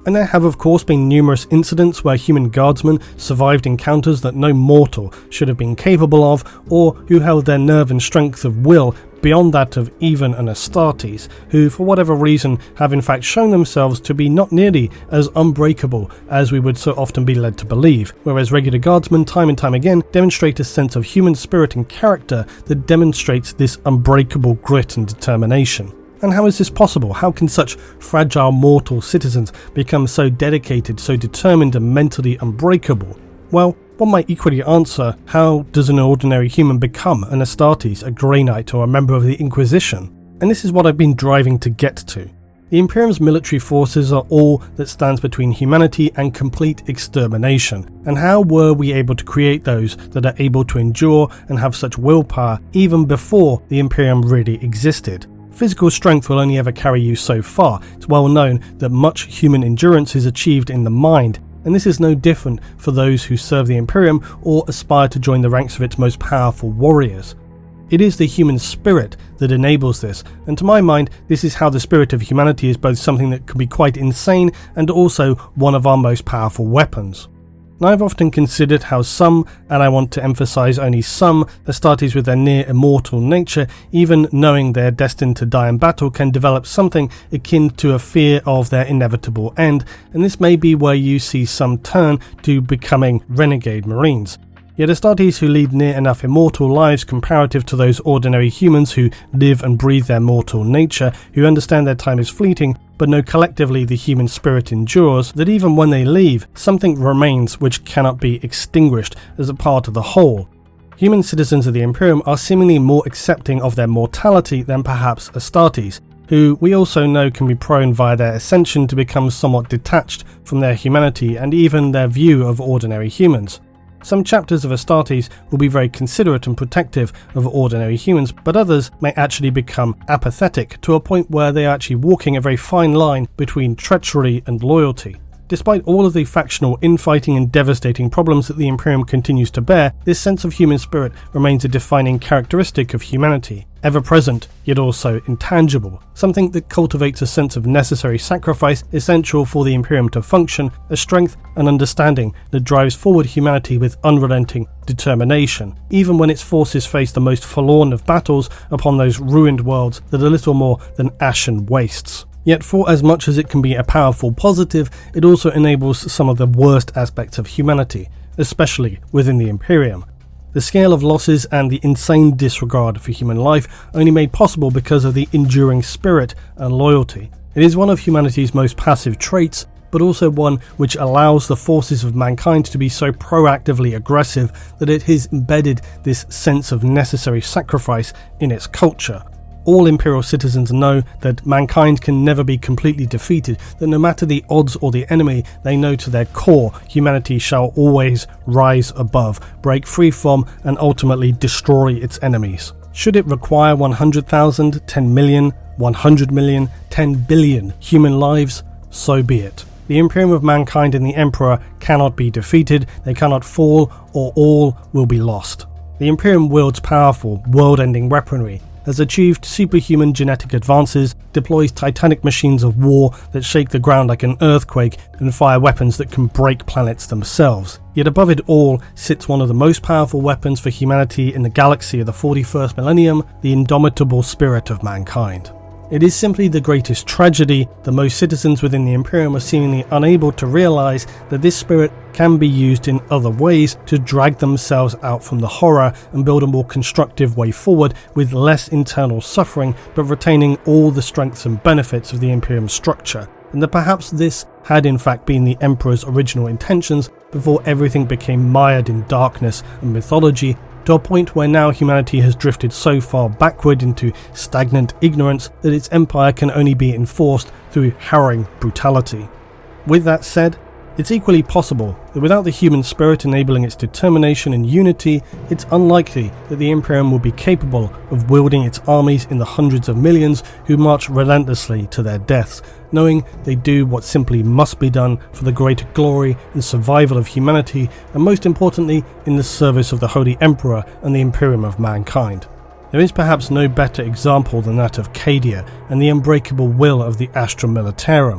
And there have of course been numerous incidents where human guardsmen survived encounters that no mortal should have been capable of, or who held their nerve and strength of will beyond that of even an Astartes, who for whatever reason have in fact shown themselves to be not nearly as unbreakable as we would so often be led to believe, whereas regular guardsmen time and time again demonstrate a sense of human spirit and character that demonstrates this unbreakable grit and determination. And how is this possible? How can such fragile mortal citizens become so dedicated, so determined and mentally unbreakable? Well, one might equally answer, how does an ordinary human become an Astartes, a Grey Knight, or a member of the Inquisition? And this is what I've been driving to get to. The Imperium's military forces are all that stands between humanity and complete extermination. And how were we able to create those that are able to endure and have such willpower even before the Imperium really existed? Physical strength will only ever carry you so far. It's well known that much human endurance is achieved in the mind, and this is no different for those who serve the Imperium or aspire to join the ranks of its most powerful warriors. It is the human spirit that enables this, and to my mind, this is how the spirit of humanity is both something that can be quite insane and also one of our most powerful weapons. Now, I've often considered how some, and I want to emphasize only some, Astartes with their near immortal nature, even knowing they're destined to die in battle, can develop something akin to a fear of their inevitable end, and this may be where you see some turn to becoming renegade marines. Yet Astartes who lead near enough immortal lives comparative to those ordinary humans who live and breathe their mortal nature, who understand their time is fleeting, but know collectively the human spirit endures, that even when they leave, something remains which cannot be extinguished as a part of the whole. Human citizens of the Imperium are seemingly more accepting of their mortality than perhaps Astartes, who we also know can be prone via their ascension to become somewhat detached from their humanity and even their view of ordinary humans. Some chapters of Astartes will be very considerate and protective of ordinary humans, but others may actually become apathetic to a point where they are actually walking a very fine line between treachery and loyalty. Despite all of the factional infighting and devastating problems that the Imperium continues to bear, this sense of human spirit remains a defining characteristic of humanity, ever present yet also intangible, something that cultivates a sense of necessary sacrifice essential for the Imperium to function, a strength and understanding that drives forward humanity with unrelenting determination, even when its forces face the most forlorn of battles upon those ruined worlds that are little more than ashen wastes. Yet for as much as it can be a powerful positive, it also enables some of the worst aspects of humanity, especially within the Imperium. The scale of losses and the insane disregard for human life only made possible because of the enduring spirit and loyalty. It is one of humanity's most passive traits, but also one which allows the forces of mankind to be so proactively aggressive that it has embedded this sense of necessary sacrifice in its culture. All Imperial citizens know that mankind can never be completely defeated, that no matter the odds or the enemy, they know to their core humanity shall always rise above, break free from, and ultimately destroy its enemies. Should it require 100,000, 10 million, 100 million, 10 billion human lives, so be it. The Imperium of mankind and the Emperor cannot be defeated, they cannot fall, or all will be lost. The Imperium wields powerful, world-ending weaponry, has achieved superhuman genetic advances, deploys titanic machines of war that shake the ground like an earthquake, and fire weapons that can break planets themselves. Yet above it all sits one of the most powerful weapons for humanity in the galaxy of the 41st millennium, the indomitable spirit of mankind. It is simply the greatest tragedy that most citizens within the Imperium are seemingly unable to realize that this spirit can be used in other ways to drag themselves out from the horror and build a more constructive way forward with less internal suffering, but retaining all the strengths and benefits of the Imperium structure. And that perhaps this had in fact been the Emperor's original intentions before everything became mired in darkness and mythology, to a point where now humanity has drifted so far backward into stagnant ignorance that its empire can only be enforced through harrowing brutality. With that said, it's equally possible that without the human spirit enabling its determination and unity, it's unlikely that the Imperium will be capable of wielding its armies in the hundreds of millions who march relentlessly to their deaths, knowing they do what simply must be done for the greater glory and survival of humanity, and most importantly, in the service of the Holy Emperor and the Imperium of mankind. There is perhaps no better example than that of Cadia and the unbreakable will of the Astra Militarum.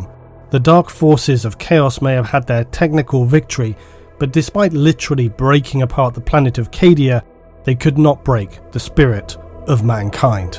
The dark forces of chaos may have had their technical victory, but despite literally breaking apart the planet of Cadia, they could not break the spirit of mankind.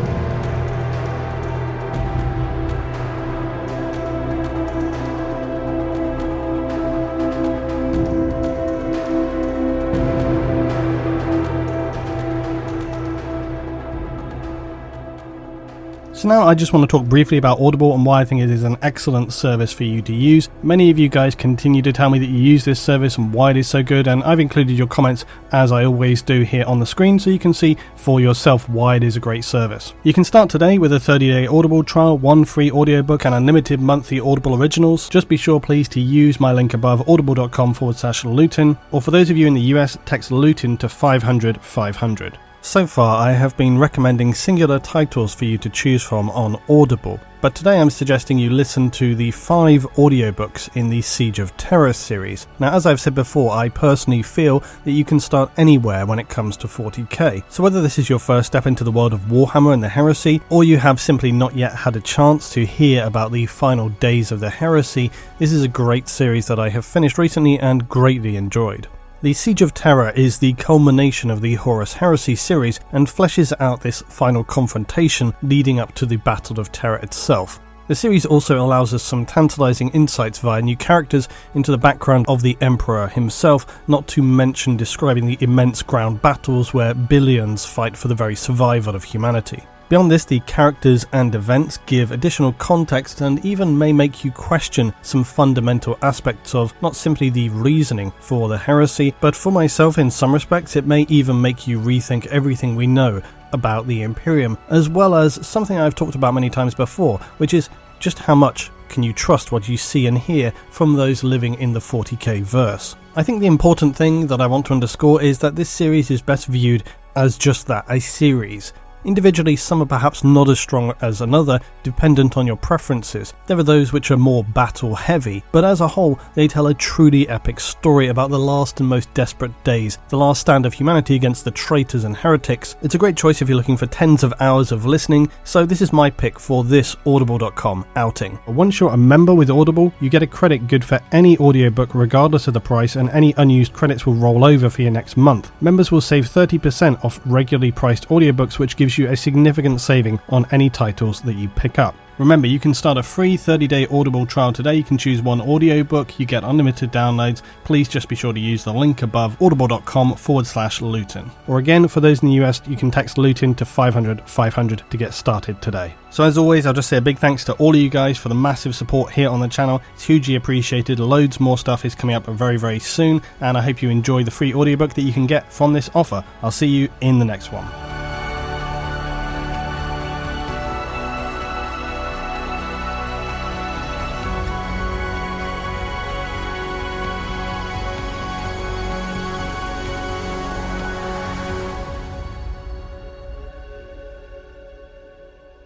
So now I just want to talk briefly about Audible and why I think it is an excellent service for you to use. Many of you guys continue to tell me that you use this service and why it is so good, and I've included your comments as I always do here on the screen so you can see for yourself why it is a great service. You can start today with a 30-day Audible trial, 1 free audiobook and unlimited monthly Audible originals. Just be sure please to use my link above, audible.com/Lutin, or for those of you in the US, text Lutin to 500 500. So far, I have been recommending singular titles for you to choose from on Audible, but today I'm suggesting you listen to the 5 audiobooks in the Siege of Terra series. Now, as I've said before, I personally feel that you can start anywhere when it comes to 40k. So whether this is your first step into the world of Warhammer and the Heresy, or you have simply not yet had a chance to hear about the final days of the Heresy, this is a great series that I have finished recently and greatly enjoyed. The Siege of Terra is the culmination of the Horus Heresy series and fleshes out this final confrontation leading up to the Battle of Terra itself. The series also allows us some tantalizing insights via new characters into the background of the Emperor himself, not to mention describing the immense ground battles where billions fight for the very survival of humanity. Beyond this, the characters and events give additional context and even may make you question some fundamental aspects of not simply the reasoning for the heresy, but for myself in some respects it may even make you rethink everything we know about the Imperium, as well as something I've talked about many times before, which is just how much can you trust what you see and hear from those living in the 40k verse. I think the important thing that I want to underscore is that this series is best viewed as just that, a series. Individually, some are perhaps not as strong as another, dependent on your preferences. There are those which are more battle-heavy, but as a whole, they tell a truly epic story about the last and most desperate days, the last stand of humanity against the traitors and heretics. It's a great choice if you're looking for tens of hours of listening, so this is my pick for this Audible.com outing. Once you're a member with Audible, you get a credit good for any audiobook regardless of the price, and any unused credits will roll over for your next month. Members will save 30% off regularly priced audiobooks, which gives you a significant saving on any titles that you pick up. Remember, you can start a free 30-day Audible trial today. You can choose one audiobook, you get unlimited downloads. Please just be sure to use the link above, audible.com/Lutin. Or again, for those in the US, you can text Lutin to 500 500 to get started today. So as always, I'll just say a big thanks to all of you guys for the massive support here on the channel. It's hugely appreciated. Loads more stuff is coming up very, very soon, and I hope you enjoy the free audiobook that you can get from this offer. I'll see you in the next one.